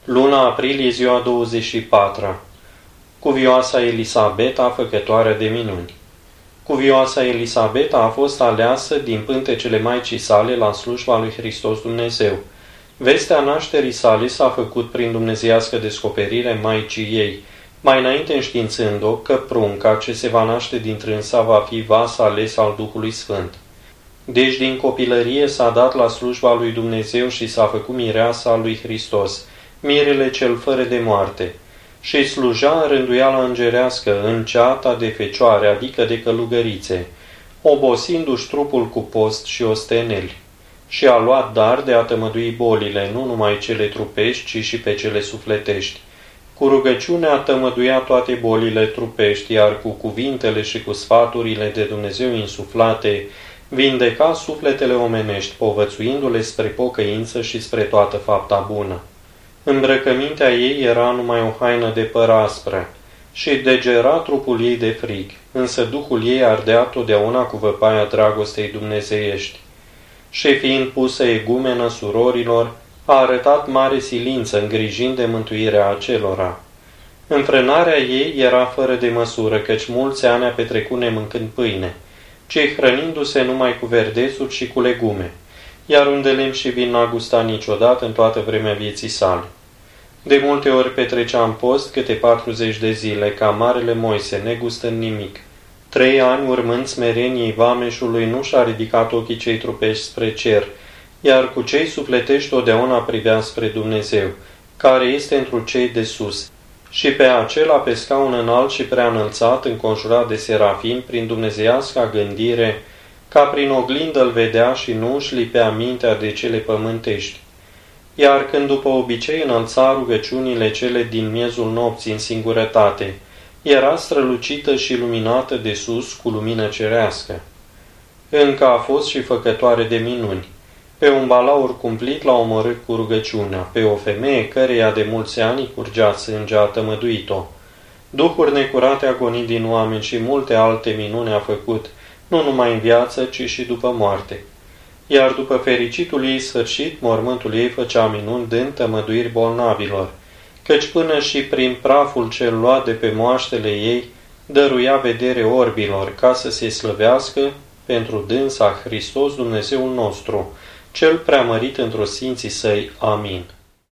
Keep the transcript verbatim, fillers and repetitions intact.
Luna aprilie, ziua douăzeci și patra. Cuvioasa Elisabeta, făcătoare de minuni. Cuvioasa Elisabeta a fost aleasă din pântecele Maicii sale la slujba lui Hristos Dumnezeu. Vestea nașterii sale s-a făcut prin dumnezeiască descoperire Maicii ei, mai înainte înștiințând-o că prunca ce se va naște din trânsa va fi vas ales al Duhului Sfânt. Deci din copilărie s-a dat la slujba lui Dumnezeu și s-a făcut mireasa lui Hristos, mirele cel fără de moarte, și sluja în rânduiala îngerească, în ceata de fecioare, adică de călugărițe, obosindu-și trupul cu post și osteneli, și a luat dar de a tămădui bolile, nu numai cele trupești, ci și pe cele sufletești. Cu rugăciunea tămăduia toate bolile trupești, iar cu cuvintele și cu sfaturile de Dumnezeu insuflate, vindeca sufletele omenești, povățuindu-le spre pocăință și spre toată fapta bună. Îmbrăcămintea ei era numai o haină de păr aspră și degera trupul ei de frig, însă duhul ei ardea totdeauna cu văpaia dragostei dumnezeiești. Și fiind pusă egumenă surorilor, a arătat mare silință îngrijind de mântuirea acelora. Înfrânarea ei era fără de măsură, căci mulți ani a petrecut nemâncând pâine, ci hrănindu-se numai cu verdețuri și cu legume, iar unde lemn și vin n-a gustat niciodată în toată vremea vieții sale. De multe ori petrecea în post câte patruzeci de zile, ca marele Moise, negustând nimic. Trei ani urmând smereniei vameșului, nu și-a ridicat ochii cei trupești spre cer, iar cu cei sufletești totdeauna privea spre Dumnezeu, care este întru cei de sus, și pe acela pe scaun înalt și prea înălțat, înconjurat de serafim, prin dumnezeiasca gândire, ca prin oglindă îl vedea și nu își lipea mintea de cele pământești. Iar când după obicei înălța rugăciunile cele din miezul nopții în singurătate, era strălucită și luminată de sus cu lumină cerească. Încă a fost și făcătoare de minuni. Pe un balaur cumplit l-a omorât cu rugăciunea, pe o femeie căreia de mulți ani curgea sânge a tămăduit-o. Duhuri necurate a gonit din oameni și multe alte minuni a făcut, nu numai în viață, ci și după moarte. Iar după fericitul ei sfârșit, mormântul ei făcea minuni dând tămăduiri bolnavilor, căci până și prin praful cel luat de pe moaștele ei, dăruia vedere orbilor, ca să se slăvească pentru dânsa Hristos Dumnezeul nostru, cel preamărit într-o sfinții săi. Amin.